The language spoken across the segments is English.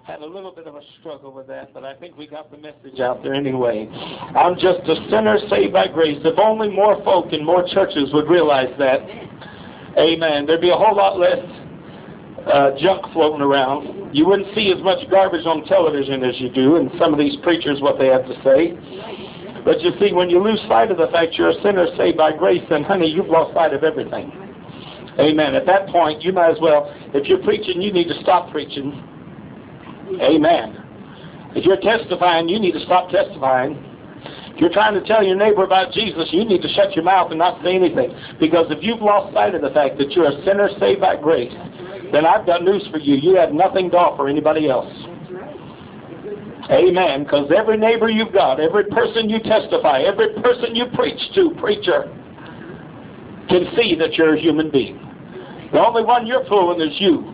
Had a little bit of a struggle with that, but I think we got the message out there anyway. I'm just a sinner saved by grace. If only more folk in more churches would realize that. Amen. There'd be a whole lot less junk floating around. You wouldn't see as much garbage on television as you do, and some of these preachers, what they have to say. But you see, when you lose sight of the fact you're a sinner saved by grace, then honey, you've lost sight of everything. Amen. At that point, you might as well, if you're preaching, you need to stop preaching. Amen. If you're testifying, you need to stop testifying. If you're trying to tell your neighbor about Jesus, you need to shut your mouth and not say anything. Because if you've lost sight of the fact that you're a sinner saved by grace, then I've got news for you. You have nothing to offer anybody else. Amen. Because every neighbor you've got, every person you testify, every person you preach to, preacher, can see that you're a human being. The only one you're fooling is you.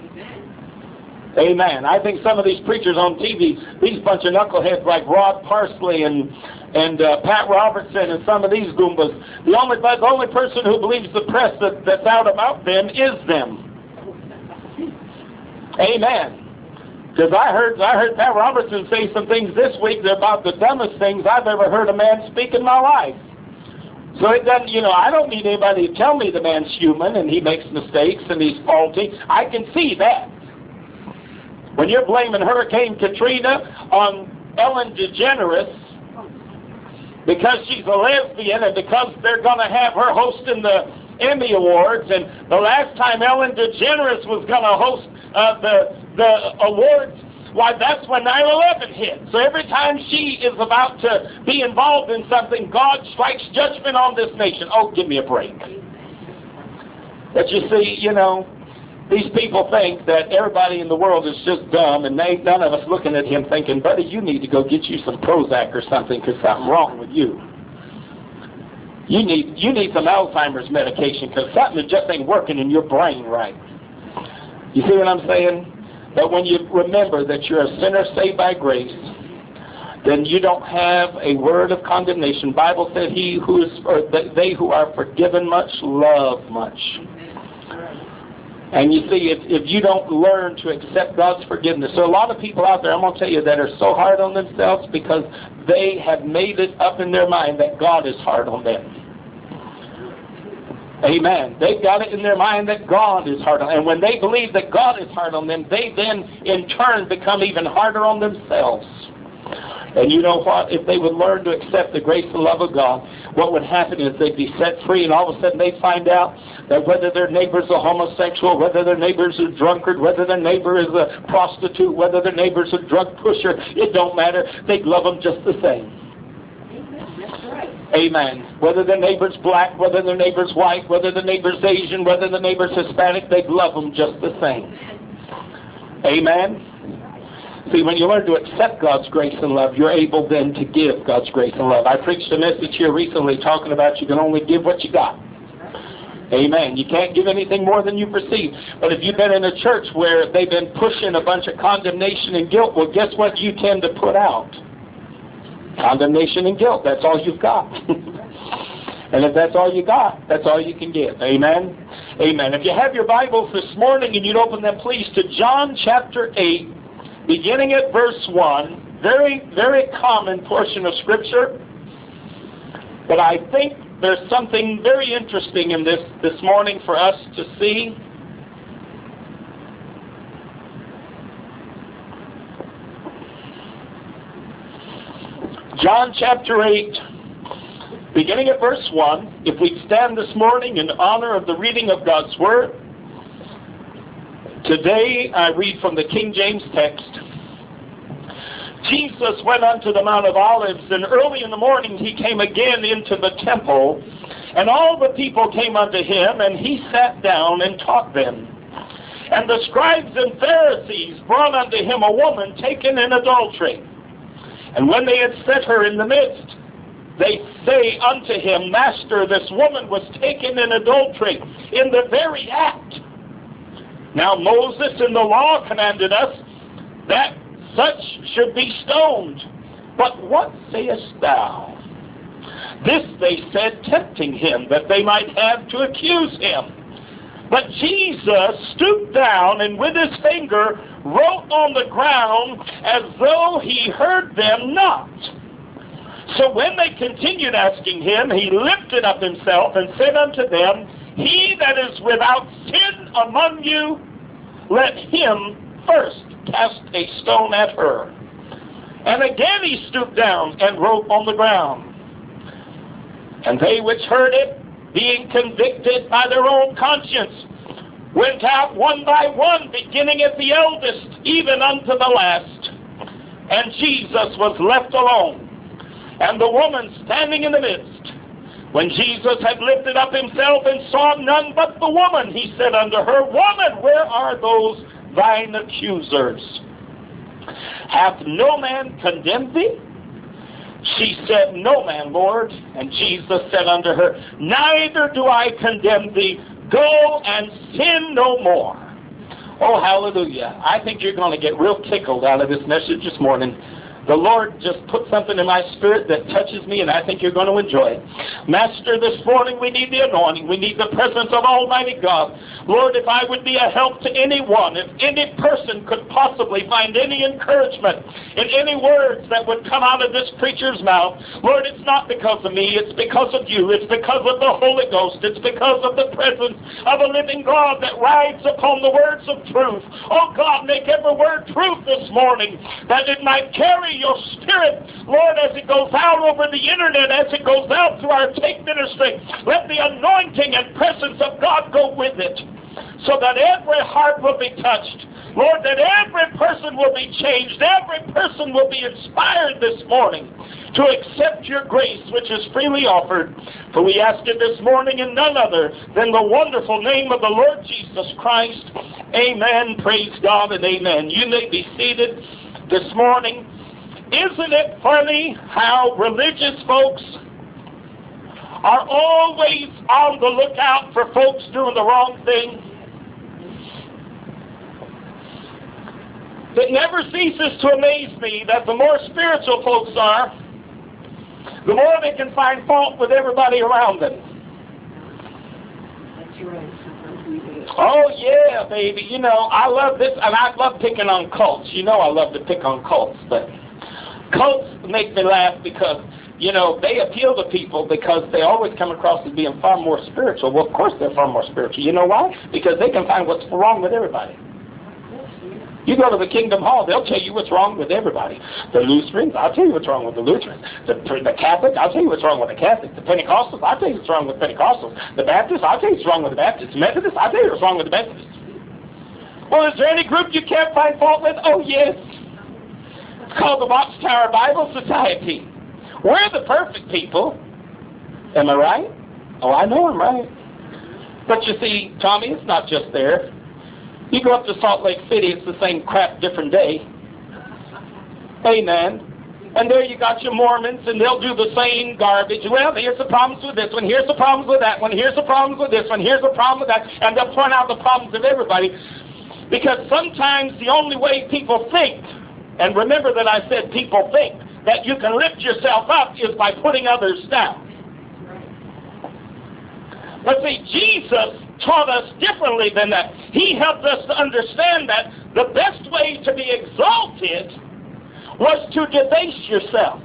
Amen. I think some of these preachers on TV, these bunch of knuckleheads like Rod Parsley and Pat Robertson and some of these goombas, the only person who believes the press that's out about them is them. Amen. Because I heard Pat Robertson say some things this week that are about the dumbest things I've ever heard a man speak in my life. So it doesn't, I don't need anybody to tell me the man's human and he makes mistakes and he's faulty. I can see that. When you're blaming Hurricane Katrina on Ellen DeGeneres because she's a lesbian and because they're going to have her hosting the Emmy Awards, and the last time Ellen DeGeneres was going to host the awards, why, that's when 9/11 hit. So every time she is about to be involved in something, God strikes judgment on this nation. Oh, give me a break. But you see, these people think that everybody in the world is just dumb, and none of us looking at him thinking, buddy, you need to go get you some Prozac or something because something's wrong with you. You need some Alzheimer's medication because something just ain't working in your brain right. You see what I'm saying? But when you remember that you're a sinner saved by grace, then you don't have a word of condemnation. The Bible said they who are forgiven much love much. And you see, if you don't learn to accept God's forgiveness, so a lot of people out there, I'm going to tell you, that are so hard on themselves because they have made it up in their mind that God is hard on them. Amen. They've got it in their mind that God is hard on them. And when they believe that God is hard on them, they then in turn become even harder on themselves. And you know what? If they would learn to accept the grace and love of God, what would happen is they'd be set free, and all of a sudden they'd find out that whether their neighbor's a homosexual, whether their neighbor's a drunkard, whether their neighbor is a prostitute, whether their neighbor's a drug pusher, it don't matter. They'd love them just the same. Amen. Whether their neighbor's black, whether their neighbor's white, whether their neighbor's Asian, whether their neighbor's Hispanic, they'd love them just the same. Amen. See, when you learn to accept God's grace and love, you're able then to give God's grace and love. I preached a message here recently talking about you can only give what you got. Amen. You can't give anything more than you've received. But if you've been in a church where they've been pushing a bunch of condemnation and guilt, well, guess what you tend to put out? Condemnation and guilt. That's all you've got. And if that's all you got, that's all you can give. Amen? Amen. If you have your Bibles this morning and you'd open them, please, to John chapter 8, beginning at verse 1, very, very common portion of Scripture, but I think there's something very interesting in this morning for us to see. John chapter 8, beginning at verse 1, if we stand this morning in honor of the reading of God's Word. Today I read from the King James text. Jesus went unto the Mount of Olives, and early in the morning he came again into the temple, and all the people came unto him, and he sat down and taught them. And the scribes and Pharisees brought unto him a woman taken in adultery. And when they had set her in the midst, they say unto him, Master, this woman was taken in adultery in the very act. Now Moses in the law commanded us that such should be stoned. But what sayest thou? This they said, tempting him, that they might have to accuse him. But Jesus stooped down and with his finger wrote on the ground as though he heard them not. So when they continued asking him, he lifted up himself and said unto them, He that is without sin among you, let him first cast a stone at her. And again he stooped down and wrote on the ground. And they which heard it, being convicted by their own conscience, went out one by one, beginning at the eldest, even unto the last. And Jesus was left alone, and the woman standing in the midst. When Jesus had lifted up himself and saw none but the woman, he said unto her, Woman, where are those thine accusers? Hath no man condemned thee? She said, No man, Lord. And Jesus said unto her, Neither do I condemn thee. Go and sin no more. Oh, hallelujah. I think you're going to get real tickled out of this message this morning. The Lord just put something in my spirit that touches me, and I think you're going to enjoy it. Master, this morning we need the anointing. We need the presence of Almighty God. Lord, if I would be a help to anyone, if any person could possibly find any encouragement in any words that would come out of this preacher's mouth, Lord, it's not because of me. It's because of you. It's because of the Holy Ghost. It's because of the presence of a living God that rides upon the words of truth. Oh, God, make every word truth this morning, that it might carry your spirit, Lord, as it goes out over the internet, as it goes out through our tape ministry. Let the anointing and presence of God go with it, so that every heart will be touched. Lord, that every person will be changed. Every person will be inspired this morning to accept your grace, which is freely offered. For we ask it this morning in none other than the wonderful name of the Lord Jesus Christ. Amen. Praise God and amen. You may be seated this morning. Isn't it funny how religious folks are always on the lookout for folks doing the wrong thing? It never ceases to amaze me that the more spiritual folks are, the more they can find fault with everybody around them. That's right. Oh, yeah, baby. You know, I love this, and I love picking on cults. You know I love to pick on cults, but cults make me laugh because, you know, they appeal to people because they always come across as being far more spiritual. Well, of course they're far more spiritual. You know why? Because they can find what's wrong with everybody. You go to the Kingdom Hall, they'll tell you what's wrong with everybody. The Lutherans, I'll tell you what's wrong with the Lutherans. The Catholics, I'll tell you what's wrong with the Catholics. The Pentecostals, I'll tell you what's wrong with Pentecostals. The Baptists, I'll tell you what's wrong with the Baptists. The Methodists, I'll tell you what's wrong with the Methodists. Well, is there any group you can't find fault with? Oh, yes. It's called the Watchtower Bible Society. We're the perfect people. Am I right? Oh, I know I'm right. But you see, Tommy, it's not just there. You go up to Salt Lake City, it's the same crap, different day. Amen. And there you got your Mormons, and they'll do the same garbage. Well, here's the problems with this one, here's the problems with that one, here's the problems with this one, here's the problem with that, and they'll point out the problems of everybody. Because sometimes the only way people think, and remember that I said people think, that you can lift yourself up is by putting others down. But see, Jesus taught us differently than that. He helped us to understand that the best way to be exalted was to debase yourself.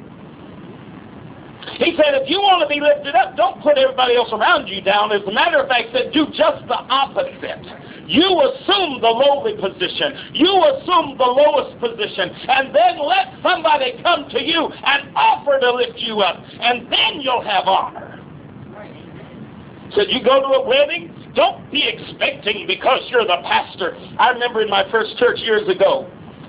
He said, if you want to be lifted up, don't put everybody else around you down. As a matter of fact, said, do just the opposite. You assume the lowly position. You assume the lowest position. And then let somebody come to you and offer to lift you up. And then you'll have honor. So you go to a wedding, don't be expecting because you're the pastor. I remember in my first church years ago,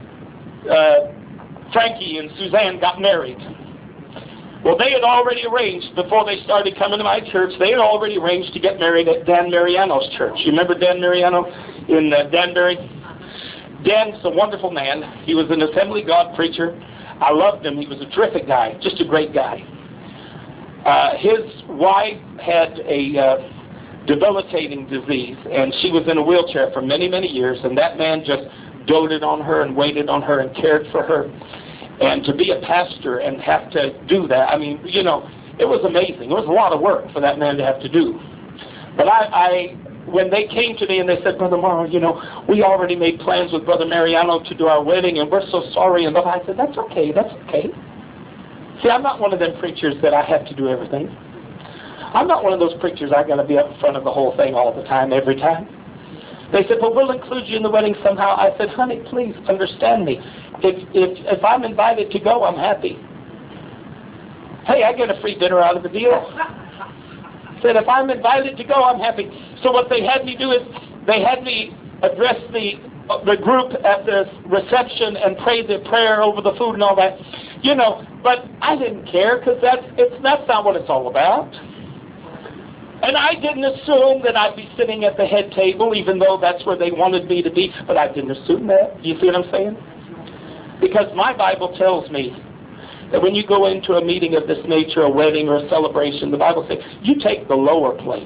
Frankie and Suzanne got married. Well, they had already arranged, before they started coming to my church, they had already arranged to get married at Dan Mariano's church. You remember Dan Mariano in Danbury? Dan's a wonderful man. He was an Assembly of God preacher. I loved him. He was a terrific guy, just a great guy. His wife had a debilitating disease, and she was in a wheelchair for many, many years, and that man just doted on her and waited on her and cared for her. And to be a pastor and have to do that, I mean, you know, it was amazing. It was a lot of work for that man to have to do. But I when they came to me and they said, Brother Morrow, we already made plans with Brother Mariano to do our wedding, and we're so sorry. And I said, that's okay. See, I'm not one of them preachers that I have to do everything. I'm not one of those preachers I got to be up in front of the whole thing all the time, every time. They said, well, we'll include you in the wedding somehow. I said, honey, please understand me. If I'm invited to go, I'm happy. Hey, I get a free dinner out of the deal. Said, if I'm invited to go, I'm happy. So what they had me do is they had me address the group at the reception and pray the prayer over the food and all that. But I didn't care because that's not what it's all about. And I didn't assume that I'd be sitting at the head table, even though that's where they wanted me to be. But I didn't assume that. You see what I'm saying? Because my Bible tells me that when you go into a meeting of this nature, a wedding or a celebration, the Bible says, you take the lower place.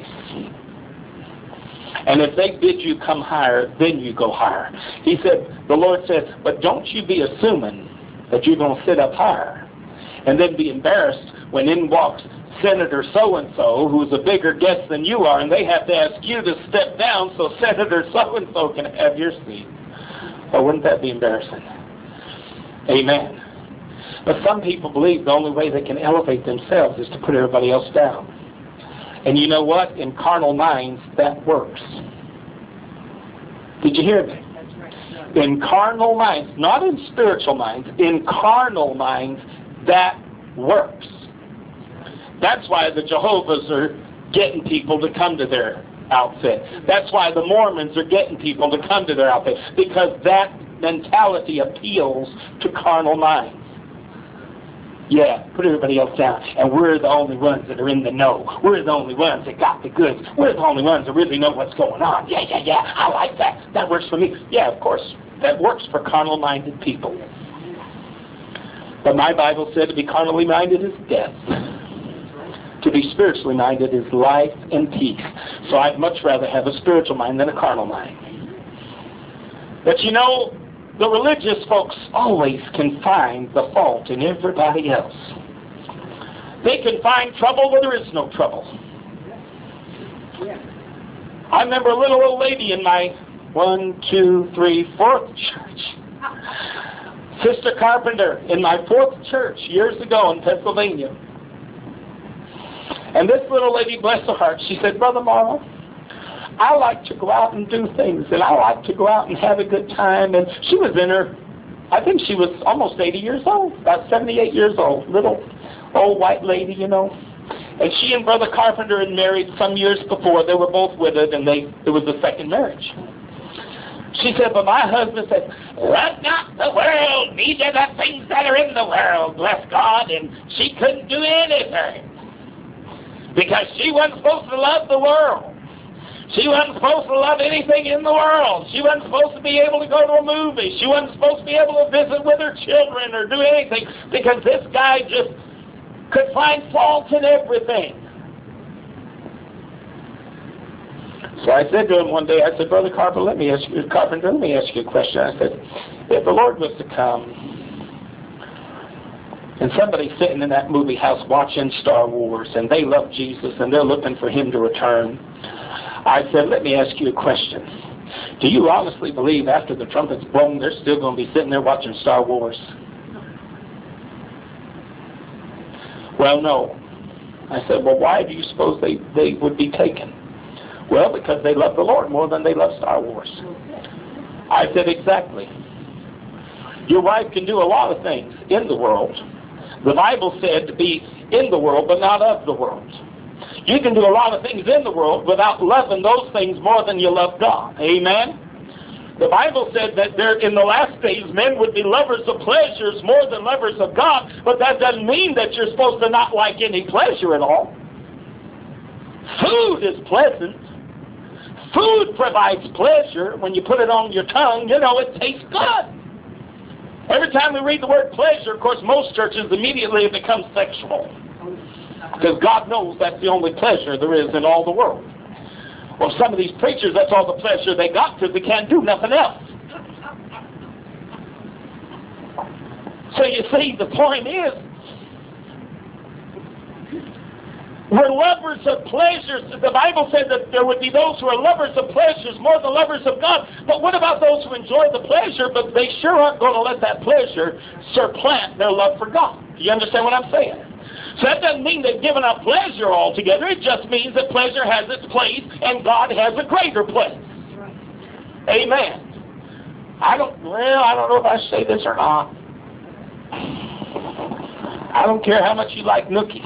And if they bid you come higher, then you go higher. He said, the Lord said, but don't you be assuming that you're going to sit up higher and then be embarrassed when in walks Senator so-and-so, who's a bigger guest than you are, and they have to ask you to step down so Senator so-and-so can have your seat. Oh, wouldn't that be embarrassing? Amen. But some people believe the only way they can elevate themselves is to put everybody else down. And you know what? In carnal minds, that works. Did you hear me? In carnal minds, not in spiritual minds, in carnal minds, that works. That's why the Jehovah's are getting people to come to their outfit. That's why the Mormons are getting people to come to their outfit, because that mentality appeals to carnal minds. Yeah, put everybody else down, and we're the only ones that are in the know. We're the only ones that got the goods. We're the only ones that really know what's going on. Yeah, I like that. That works for me. Yeah, of course, that works for carnal-minded people. But my Bible said to be carnally minded is death. To be spiritually minded is life and peace. So I'd much rather have a spiritual mind than a carnal mind. But the religious folks always can find the fault in everybody else. They can find trouble where there is no trouble. I remember a little old lady in my 4th church. Sister Carpenter in my 4th church years ago in Pennsylvania. And this little lady, bless her heart, she said, Brother Morrow, I like to go out and do things, and I like to go out and have a good time. And she was I think she was almost 80 years old, about 78 years old, little old white lady, And she and Brother Carpenter had married some years before. They were both widowed, and it was the second marriage. She said, but my husband said, love not the world, neither the things that are in the world, bless God. And she couldn't do anything because she wasn't supposed to love the world. She wasn't supposed to love anything in the world. She wasn't supposed to be able to go to a movie. She wasn't supposed to be able to visit with her children or do anything because this guy just could find fault in everything. So I said to him one day, I said, Brother Carpenter, let me ask you a question. I said, if the Lord was to come and somebody's sitting in that movie house watching Star Wars and they love Jesus and they're looking for him to return, I said, let me ask you a question. Do you honestly believe after the trumpet's blown, they're still going to be sitting there watching Star Wars? Well, no. I said, well, why do you suppose they would be taken? Well, because they love the Lord more than they love Star Wars. I said, exactly. Your wife can do a lot of things in the world. The Bible said to be in the world, but not of the world. You can do a lot of things in the world without loving those things more than you love God. Amen? The Bible said that in the last days, men would be lovers of pleasures more than lovers of God, but that doesn't mean that you're supposed to not like any pleasure at all. Food is pleasant. Food provides pleasure. When you put it on your tongue, it tastes good. Every time we read the word pleasure, of course, most churches immediately it becomes sexual. Because God knows that's the only pleasure there is in all the world. Well, some of these preachers, that's all the pleasure they got because they can't do nothing else. So you see, the point is, We're lovers of pleasures. The Bible said that there would be those who are lovers of pleasures more than lovers of God. But what about those who enjoy the pleasure, but they sure aren't going to let that pleasure supplant their love for God? Do you understand what I'm saying? So that doesn't mean they've given up pleasure altogether. It just means that pleasure has its place and God has a greater place. Amen. I don't know if I say this or not. I don't care how much you like nookie.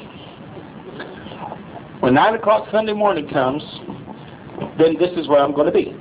When 9 o'clock Sunday morning comes, then this is where I'm going to be.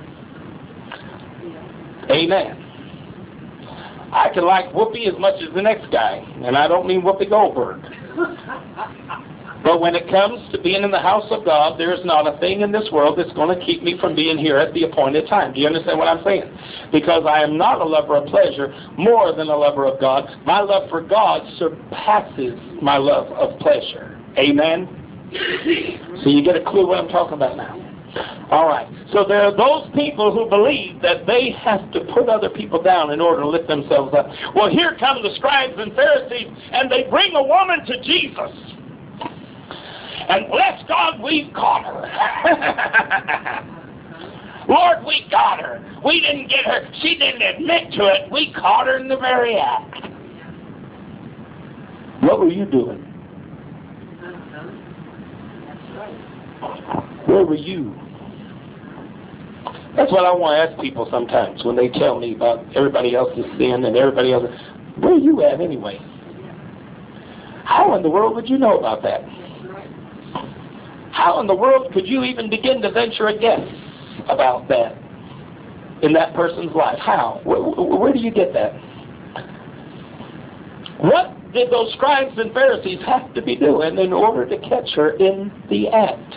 Amen. I can like Whoopi as much as the next guy, and I don't mean Whoopi Goldberg. But when it comes to being in the house of God, there's not a thing in this world that's going to keep me from being here at the appointed time. Do you understand what I'm saying? Because I am not a lover of pleasure more than a lover of God. My love for God surpasses my love of pleasure. Amen? So you get a clue what I'm talking about now. All right. So there are those people who believe that they have to put other people down in order to lift themselves up. Well, here come the scribes and Pharisees, and they bring a woman to Jesus. And bless God, we've caught her. Lord, we got her. We didn't get her. She didn't admit to it. We caught her in the very act. What were you doing? Where were you? That's what I want to ask people sometimes when they tell me about everybody else's sin and everybody else. Where are you at anyway? How in the world would you know about that? How in the world could you even begin to venture a guess about that in that person's life? How? Where do you get that? What did those scribes and Pharisees have to be doing in order to catch her in the act?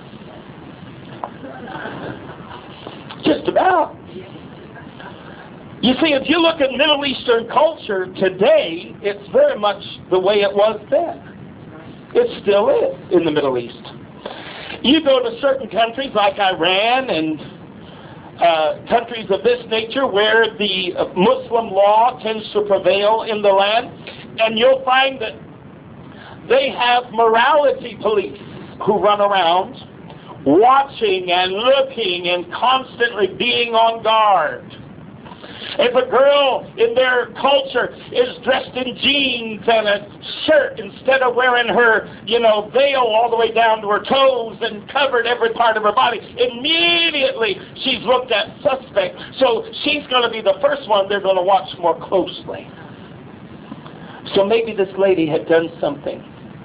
Just about. You see, if you look at Middle Eastern culture today, it's very much the way it was then. It still is in the Middle East. You go to certain countries like Iran and countries of this nature where the Muslim law tends to prevail in the land, and you'll find that they have morality police who run around watching and looking and constantly being on guard. If a girl in their culture is dressed in jeans and a shirt instead of wearing her, veil all the way down to her toes and covered every part of her body, immediately she's looked at suspect. So she's going to be the first one they're going to watch more closely. So maybe this lady had done something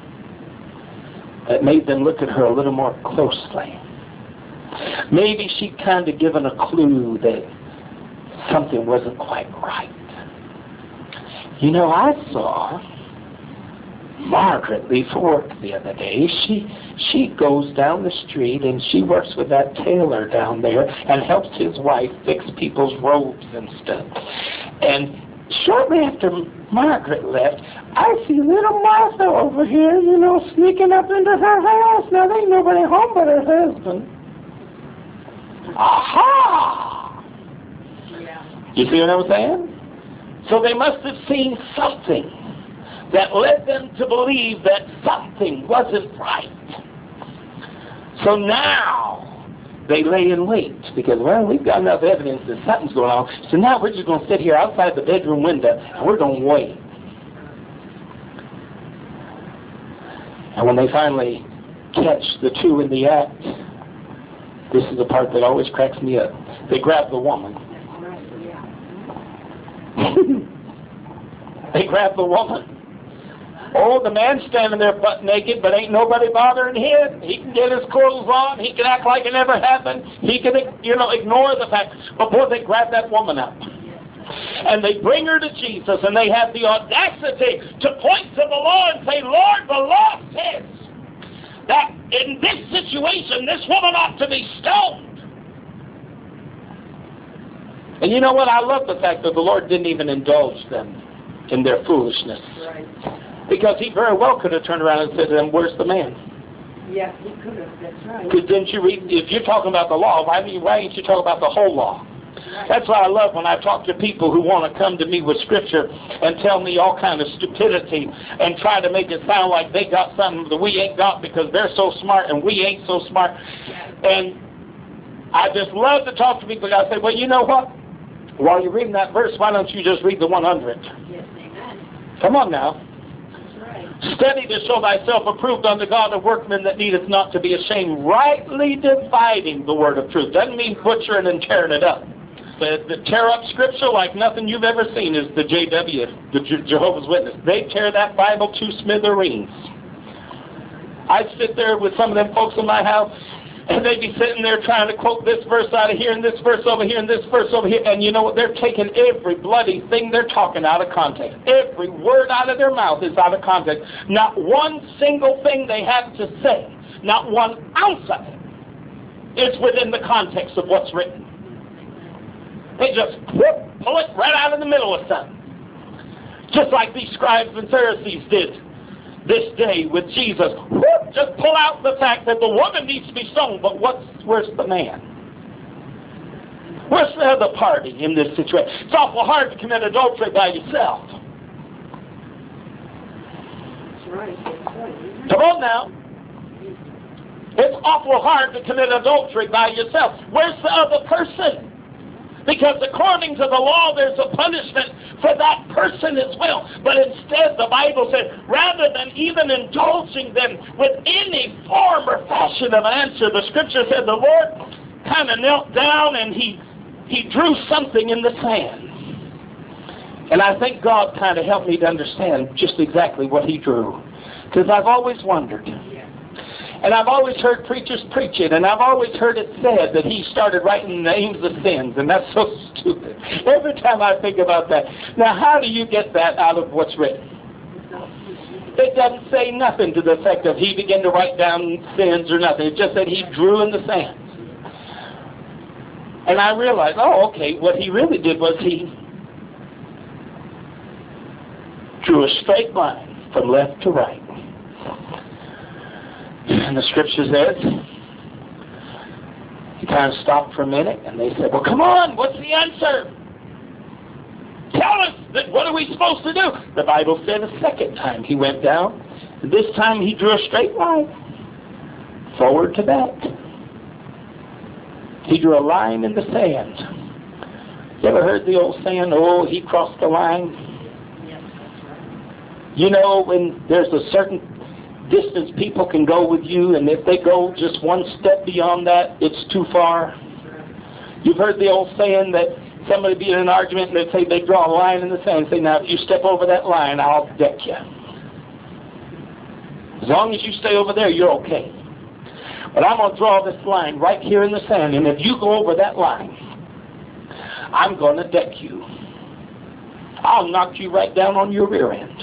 that made them look at her a little more closely. Maybe she'd kind of given a clue that something wasn't quite right. I saw Margaret leave for work the other day. She goes down the street and she works with that tailor down there and helps his wife fix people's robes and stuff. And shortly after Margaret left, I see little Martha over here, sneaking up into her house. Now, there ain't nobody home but her husband. Aha! You see what I'm saying? So they must have seen something that led them to believe that something wasn't right. So now they lay in wait because, we've got enough evidence that something's going on. So now we're just going to sit here outside the bedroom window and we're going to wait. And when they finally catch the two in the act, this is the part that always cracks me up. They grab the woman. They grab the woman. Oh, the man's standing there butt naked, but ain't nobody bothering him. He can get his clothes on. He can act like it never happened. He can, ignore the fact. But boy, they grab that woman up. And they bring her to Jesus, and they have the audacity to point to the law and say, Lord, the law says that in this situation, this woman ought to be stoned. And you know what? I love the fact that the Lord didn't even indulge them in their foolishness. Right. Because he very well could have turned around and said to them, where's the man? Yes, he could have. That's right. Because didn't you read, if you're talking about the law, why ain't you talking about the whole law? That's why I love when I talk to people who want to come to me with Scripture and tell me all kind of stupidity and try to make it sound like they got something that we ain't got because they're so smart and we ain't so smart. And I just love to talk to people. I say, well, you know what? While you're reading that verse, why don't you just read the 100? Yes, amen. Come on now. Right. Study to show thyself approved unto God, a workman that needeth not to be ashamed, rightly dividing the word of truth. Doesn't mean butchering and tearing it up. The tear up Scripture like nothing you've ever seen is the JW, the Jehovah's Witness. They tear that Bible to smithereens. I'd sit there with some of them folks in my house, and they'd be sitting there trying to quote this verse out of here, and this verse over here, and this verse over here. And you know what? They're taking every bloody thing they're talking out of context. Every word out of their mouth is out of context. Not one single thing they have to say, not one ounce of it, is within the context of what's written. They just pull it right out of the middle of something. Just like these scribes and Pharisees did this day with Jesus. Just pull out the fact that the woman needs to be stoned, but where's the man? Where's the other party in this situation? It's awful hard to commit adultery by yourself. That's right. That's right. Come on now. It's awful hard to commit adultery by yourself. Where's the other person? Because according to the law, there's a punishment for that person as well. But instead, the Bible said, rather than even indulging them with any form or fashion of answer, the Scripture said the Lord kind of knelt down and he drew something in the sand. And I think God kind of helped me to understand just exactly what he drew. Because I've always wondered. And I've always heard preachers preach it, and I've always heard it said that he started writing names of sins, and that's so stupid. Every time I think about that. Now, how do you get that out of what's written? It doesn't say nothing to the effect of he began to write down sins or nothing. It just said he drew in the sand. And I realized, oh, okay, what he really did was he drew a straight line from left to right. And the Scripture says, he kind of stopped for a minute, and they said, well, come on, what's the answer? Tell us, what are we supposed to do? The Bible said a second time he went down. And this time he drew a straight line, forward to back. He drew a line in the sand. You ever heard the old saying, oh, he crossed the line? You know, when there's a certain distance people can go with you, and if they go just one step beyond that, it's too far. You've heard the old saying that somebody be in an argument and they say they draw a line in the sand and say, now if you step over that line, I'll deck you. As long as you stay over there, you're okay. But I'm going to draw this line right here in the sand, and if you go over that line, I'm going to deck you. I'll knock you right down on your rear end.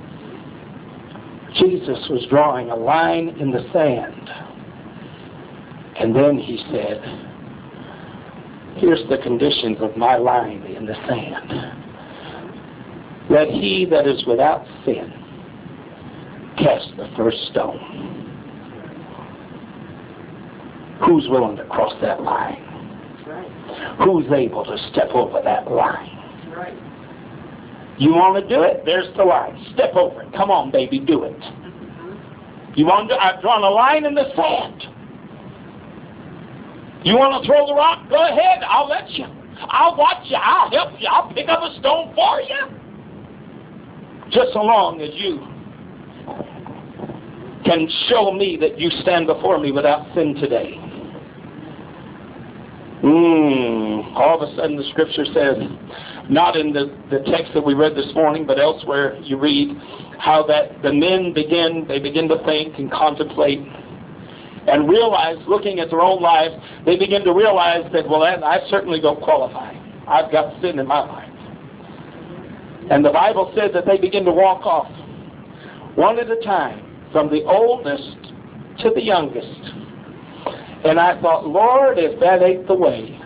Jesus was drawing a line in the sand. And then he said, here's the conditions of my line in the sand. Let he that is without sin cast the first stone. Who's willing to cross that line? Who's able to step over that line? You want to do it? There's the line. Step over it. Come on, baby, do it. You want to? I've drawn a line in the sand. You want to throw the rock? Go ahead. I'll let you. I'll watch you. I'll help you. I'll pick up a stone for you. Just so long as you can show me that you stand before me without sin today. All of a sudden the Scripture says, not in the text that we read this morning, but elsewhere you read how that the men begin to think and contemplate and realize, looking at their own lives, they begin to realize that, well, I certainly don't qualify. I've got sin in my life. And the Bible said that they begin to walk off, one at a time, from the oldest to the youngest. And I thought, Lord, if that ain't the way.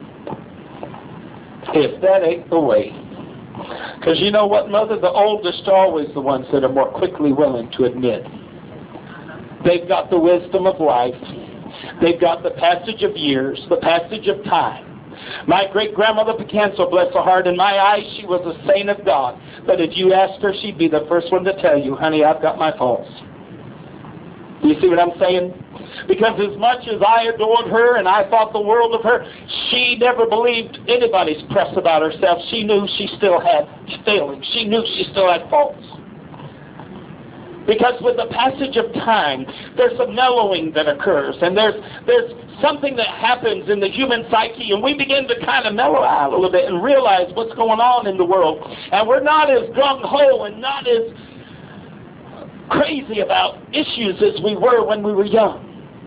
If that ain't the way. Because you know what, Mother? The oldest are always the ones that are more quickly willing to admit. They've got the wisdom of life. They've got the passage of years, the passage of time. My great-grandmother Picasso, bless her heart, in my eyes, she was a saint of God. But if you asked her, she'd be the first one to tell you, honey, I've got my faults. You see what I'm saying? Because as much as I adored her and I thought the world of her, she never believed anybody's press about herself. She knew she still had failings. She knew she still had faults. Because with the passage of time, there's a mellowing that occurs, and there's something that happens in the human psyche, and we begin to kind of mellow out a little bit and realize what's going on in the world. And we're not as gung-ho and not as crazy about issues as we were when we were young.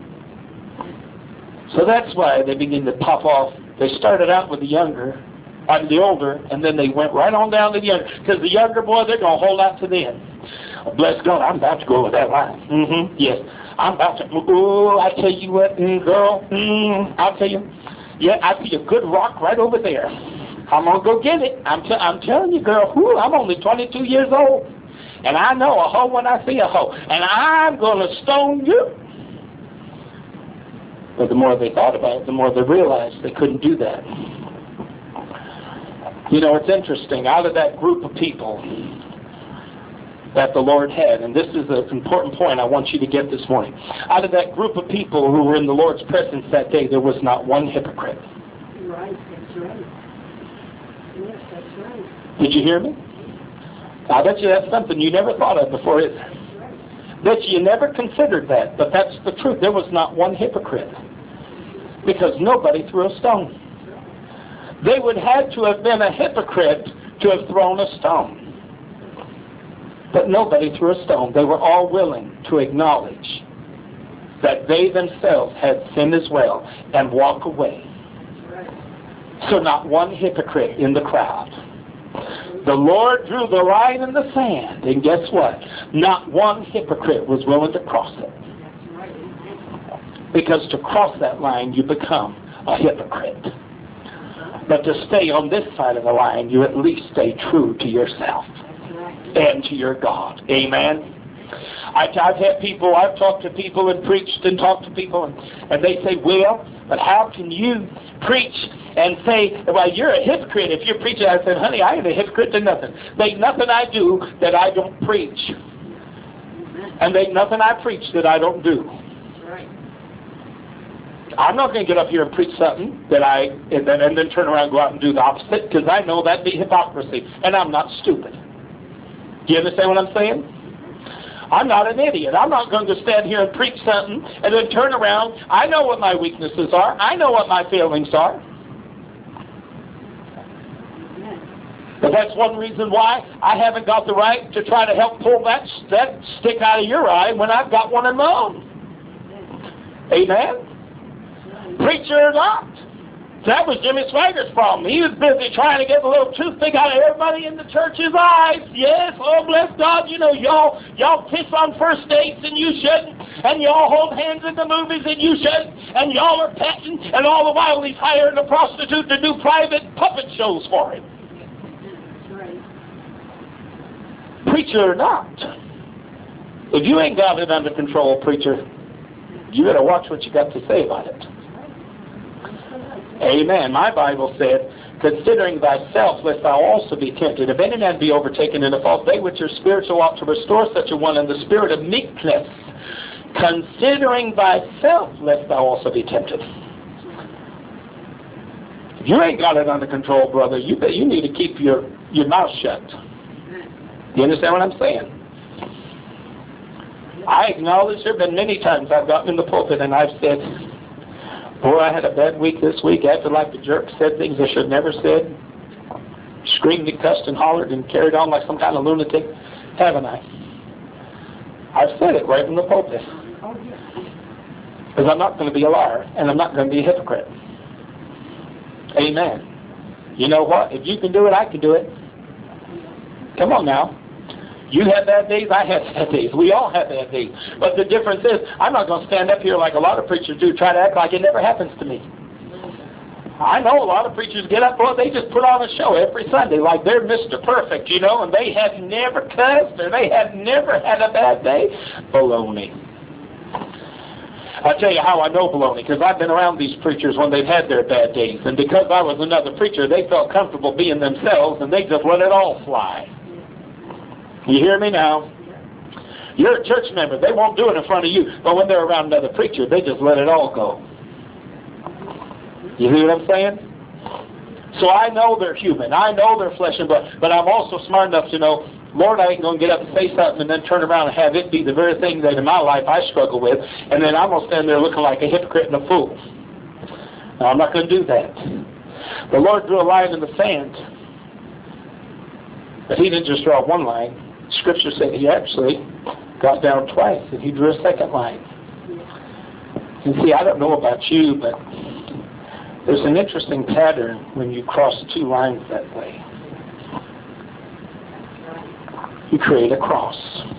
So that's why they begin to pop off. They started out with the older, and then they went right on down to the younger. Because the younger boy, they're going to hold out to the end. Oh, bless God, I'm about to go with that line. Yes, I'm about to. Oh, I tell you what, girl. I'll tell you. Yeah, I see a good rock right over there. I'm going to go get it. I'm telling you, girl. I'm only 22 years old. And I know a hoe when I see a hoe. And I'm going to stone you. But the more they thought about it, the more they realized they couldn't do that. You know, it's interesting. Out of that group of people that the Lord had, and this is an important point I want you to get this morning. Out of that group of people who were in the Lord's presence that day, there was not one hypocrite. Right, that's right. Yes, that's right. Did you hear me? I bet you that's something you never thought of before, is it? Bet you never considered that, but that's the truth. There was not one hypocrite. Because nobody threw a stone. They would have to have been a hypocrite to have thrown a stone. But nobody threw a stone. They were all willing to acknowledge that they themselves had sinned as well and walk away. So not one hypocrite in the crowd. The Lord drew the line in the sand, and guess what? Not one hypocrite was willing to cross it. Because to cross that line, you become a hypocrite. But to stay on this side of the line, you at least stay true to yourself and to your God. Amen? I've talked to people and preached and talked to people, and they say, well, but how can you preach and say, well, you're a hypocrite if you're preaching? I said, honey, I ain't a hypocrite to nothing. There ain't nothing I do that I don't preach. And there ain't nothing I preach that I don't do. I'm not going to get up here and preach something and then turn around and go out and do the opposite, because I know that'd be hypocrisy, and I'm not stupid. Do you understand what I'm saying? I'm not an idiot. I'm not going to stand here and preach something and then turn around. I know what my weaknesses are. I know what my failings are. But that's one reason why I haven't got the right to try to help pull that stick out of your eye when I've got one in my own. Amen? Preacher or not. That was Jimmy Swagger's problem. He was busy trying to get the little toothpick out of everybody in the church's eyes. Yes, oh bless God, you know, y'all kiss on first dates and you shouldn't, and y'all hold hands in the movies and you shouldn't, and y'all are petting, and all the while he's hiring a prostitute to do private puppet shows for him. Preacher or not. If you ain't got it under control, preacher, you better watch what you got to say about it. Amen. My Bible said, considering thyself, lest thou also be tempted. If any man be overtaken in a fault, they which are spiritual ought to restore such a one in the spirit of meekness. Considering thyself, lest thou also be tempted. If you ain't got it under control, brother, you need to keep your mouth shut. Do you understand what I'm saying? I acknowledge there have been many times I've gotten in the pulpit and I've said, boy, I had a bad week this week. Acted like a jerk, said things I should have never said, screamed and cussed and hollered and carried on like some kind of lunatic. Haven't I? I've said it right in the pulpit. Because I'm not going to be a liar, and I'm not going to be a hypocrite. Amen. You know what? If you can do it, I can do it. Come on now. You had bad days, I had bad days. We all have bad days. But the difference is, I'm not going to stand up here like a lot of preachers do, try to act like it never happens to me. I know a lot of preachers get up, well, they just put on a show every Sunday like they're Mr. Perfect, you know, and they have never cussed or they have never had a bad day. Baloney. I'll tell you how I know baloney, because I've been around these preachers when they've had their bad days. And because I was another preacher, they felt comfortable being themselves, and they just let it all fly. You hear me now? You're a church member. They won't do it in front of you. But when they're around another preacher, they just let it all go. You hear what I'm saying? So I know they're human. I know they're flesh and blood. But I'm also smart enough to know, Lord, I ain't going to get up and say something and then turn around and have it be the very thing that in my life I struggle with. And then I'm going to stand there looking like a hypocrite and a fool. No, I'm not going to do that. The Lord drew a line in the sand. But he didn't just draw one line. Scripture said he actually got down twice, and he drew a second line. And see, I don't know about you, but there's an interesting pattern when you cross two lines that way. You create a cross.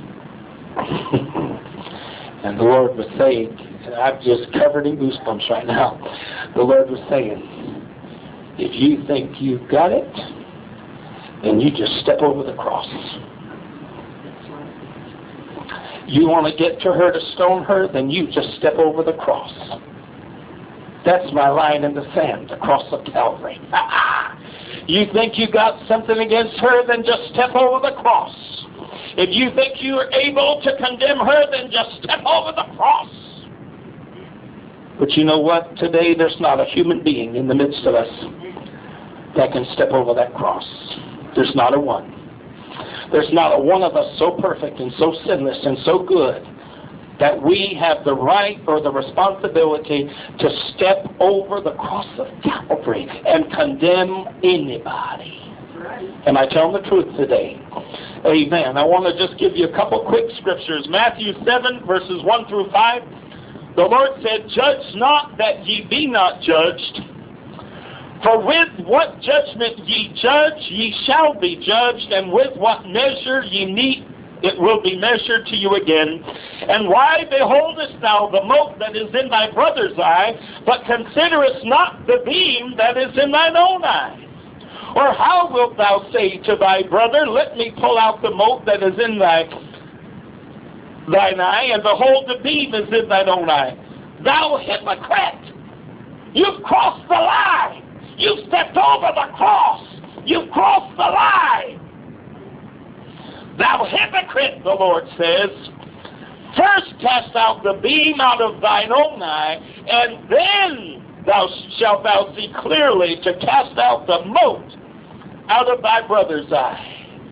And the Lord was saying, and I'm just covered in goosebumps right now, the Lord was saying, if you think you've got it, then you just step over the cross. You want to get to her to stone her, then you just step over the cross. That's my line in the sand, the cross of Calvary. You think you got something against her, then just step over the cross. If you think you're able to condemn her, then just step over the cross. But you know what? Today there's not a human being in the midst of us that can step over that cross. There's not a one. There's not a one of us so perfect and so sinless and so good that we have the right or the responsibility to step over the cross of Calvary and condemn anybody. Am I telling the truth today? Amen. I want to just give you a couple quick scriptures. Matthew 7, verses 1 through 5. The Lord said, "Judge not that ye be not judged. For with what judgment ye judge, ye shall be judged, and with what measure ye mete, it will be measured to you again. And why beholdest thou the mote that is in thy brother's eye, but considerest not the beam that is in thine own eye? Or how wilt thou say to thy brother, let me pull out the mote that is in thine eye, and behold, the beam is in thine own eye? Thou hypocrite! You've crossed the line! You've stepped over the cross! You've crossed the line! Thou hypocrite, the Lord says, first cast out the beam out of thine own eye, and then shalt thou see clearly to cast out the mote out of thy brother's eye.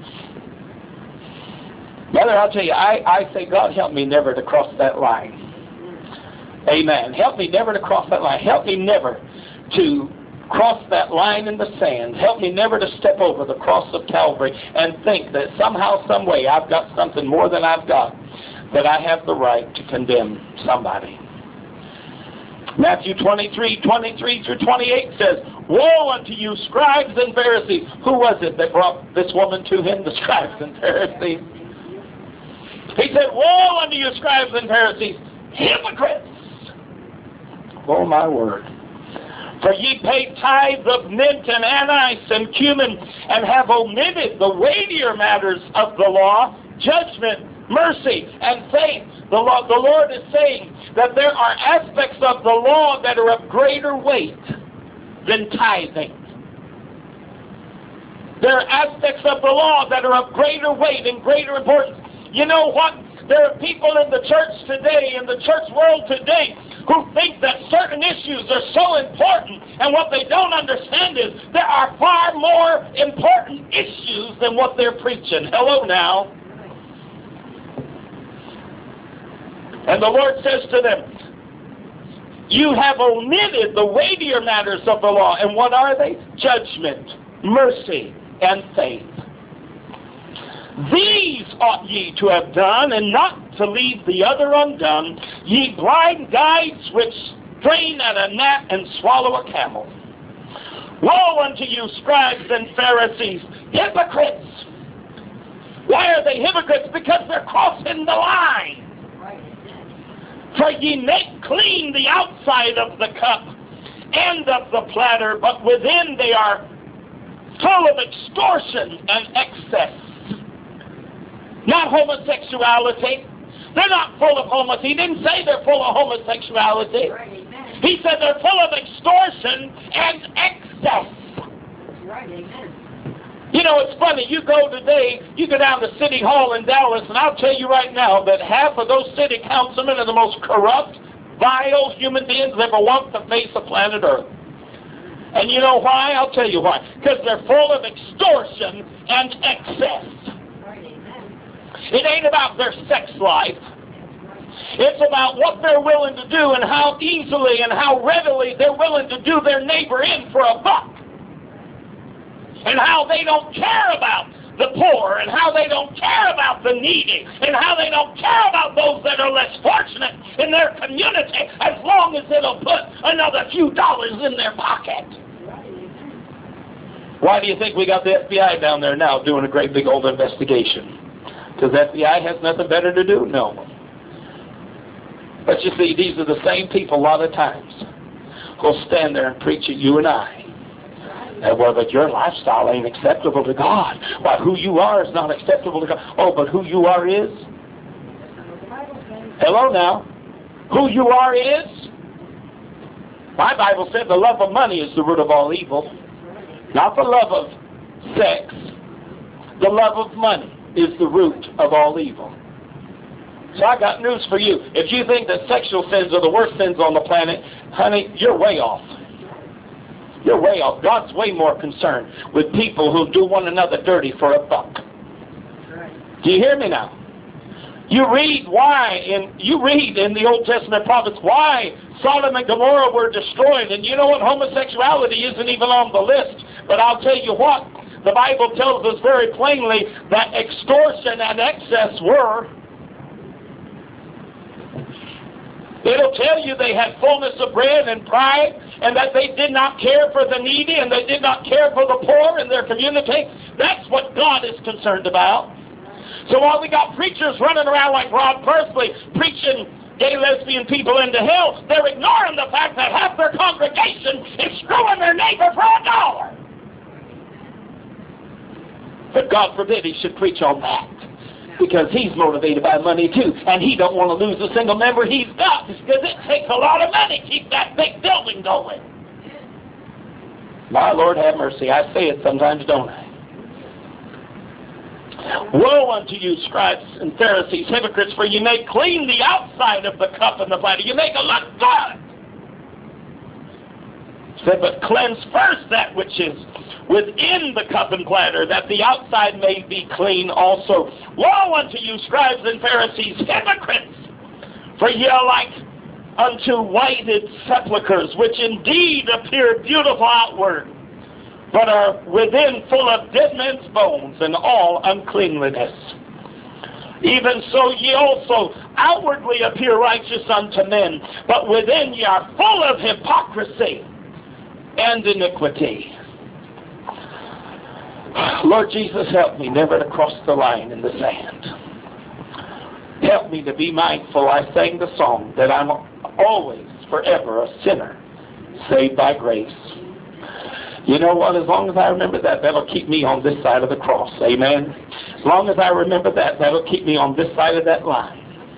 Brother, I'll tell you, I say, God, help me never to cross that line. Amen. Help me never to cross that line. Help me never to cross that line in the sand. Help me never to step over the cross of Calvary and think that somehow, some way, I've got something more than I've got, that I have the right to condemn somebody. Matthew 23 through 28 says, woe unto you, scribes and Pharisees. Who was it that brought this woman to him? The scribes and Pharisees. He said, woe unto you, scribes and Pharisees, hypocrites! Oh, my word. For ye pay tithes of mint and anise and cumin, and have omitted the weightier matters of the law, judgment, mercy, and faith. The Lord is saying that there are aspects of the law that are of greater weight than tithing. There are aspects of the law that are of greater weight and greater importance. You know what? There are people in the church today, in the church world today, who think that certain issues are so important, and what they don't understand is there are far more important issues than what they're preaching. Hello now. And the Lord says to them, you have omitted the weightier matters of the law. And what are they? Judgment, mercy, and faith. These ought ye to have done, and not to leave the other undone, ye blind guides which strain at a gnat and swallow a camel. Woe unto you, scribes and Pharisees, hypocrites! Why are they hypocrites? Because they're crossing the line. For ye make clean the outside of the cup and of the platter, but within they are full of extortion and excess. Not homosexuality, They're not full of homosexuality. He didn't say they're full of homosexuality. Right, amen. He said they're full of extortion and excess. Right, amen. You know, it's funny. You go today, you go down to City Hall in Dallas, and I'll tell you right now that half of those city councilmen are the most corrupt, vile human beings that ever walked the face of planet Earth. And you know why? I'll tell you why. Because they're full of extortion and excess. Right, amen. It ain't about their sex life. It's about what they're willing to do and how easily and how readily they're willing to do their neighbor in for a buck. And how they don't care about the poor, and how they don't care about the needy, and how they don't care about those that are less fortunate in their community, as long as it'll put another few dollars in their pocket. Why do you think we got the FBI down there now doing a great big old investigation? Because the FBI has nothing better to do? No. But you see, these are the same people a lot of times who'll stand there and preach at you and I. Well, but your lifestyle ain't acceptable to God. Why, who you are is not acceptable to God. Oh, but who you are is? Hello now. Who you are is? My Bible said the love of money is the root of all evil. Not the love of sex. The love of money is the root of all evil. So I got news for you. If you think that sexual sins are the worst sins on the planet, honey, you're way off. You're way off. God's way more concerned with people who do one another dirty for a buck. Do you hear me now? You read in the Old Testament prophets why Sodom and Gomorrah were destroyed. And you know what? Homosexuality isn't even on the list. But I'll tell you what. The Bible tells us very plainly that extortion and excess were. It'll tell you they had fullness of bread and pride, and that they did not care for the needy, and they did not care for the poor in their community. That's what God is concerned about. So while we got preachers running around like Rod Persley preaching gay, lesbian people into hell, they're ignoring the fact that half their congregation is screwing their neighbor for $1. But God forbid he should preach on that. Because he's motivated by money too. And he don't want to lose a single member he's got. Because it takes a lot of money to keep that big building going. My Lord have mercy. I say it sometimes, don't I? Woe unto you, scribes and Pharisees, hypocrites, for you make clean the outside of the cup and the platter. You make it look good. Said, but cleanse first that which is within the cup and platter, that the outside may be clean also. Woe unto you, scribes and Pharisees, hypocrites! For ye are like unto whited sepulchres, which indeed appear beautiful outward, but are within full of dead men's bones and all uncleanliness. Even so ye also outwardly appear righteous unto men, but within ye are full of hypocrisy and iniquity. Lord Jesus, help me never to cross the line in the sand. Help me to be mindful. I sang the song that I'm always, forever a sinner, saved by grace. You know what? As long as I remember that, that'll keep me on this side of the cross. Amen. As long as I remember that, that'll keep me on this side of that line.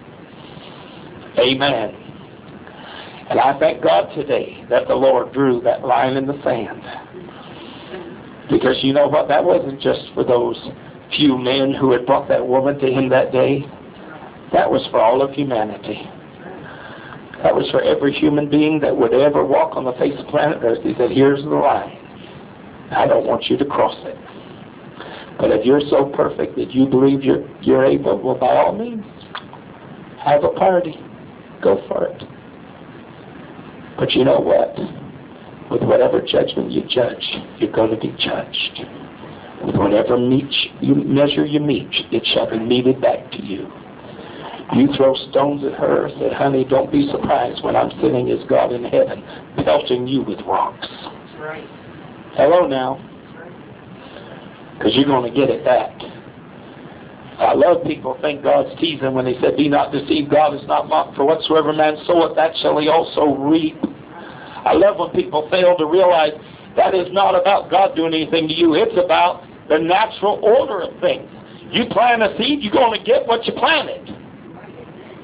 Amen. And I thank God today that the Lord drew that line in the sand. Because you know what? That wasn't just for those few men who had brought that woman to him that day. That was for all of humanity. That was for every human being that would ever walk on the face of planet Earth. He said, here's the line. I don't want you to cross it. But if you're so perfect that you believe you're able, well, by all means, have a party. Go for it. But you know what? With whatever judgment you judge, you're going to be judged. With whatever measure you meet, it shall be meted back to you. You throw stones at her, said, honey, don't be surprised when I'm sitting as God in heaven, pelting you with rocks. That's right. Hello now. Because you're going to get it back. I love people think God's teasing when they said, be not deceived, God is not mocked, for whatsoever man soweth, that shall he also reap. I love when people fail to realize that is not about God doing anything to you. It's about the natural order of things. You plant a seed, you're going to get what you planted.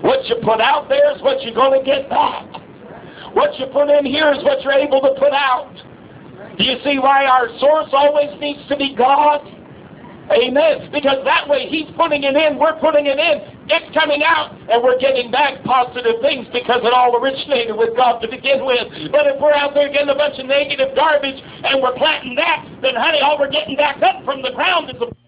What you put out there is what you're going to get back. What you put in here is what you're able to put out. Do you see why our source always needs to be God? Amen. Because that way He's putting it in, we're putting it in, it's coming out, and we're getting back positive things because it all originated with God to begin with. But if we're out there getting a bunch of negative garbage and we're planting that, then honey, all we're getting back up from the ground is a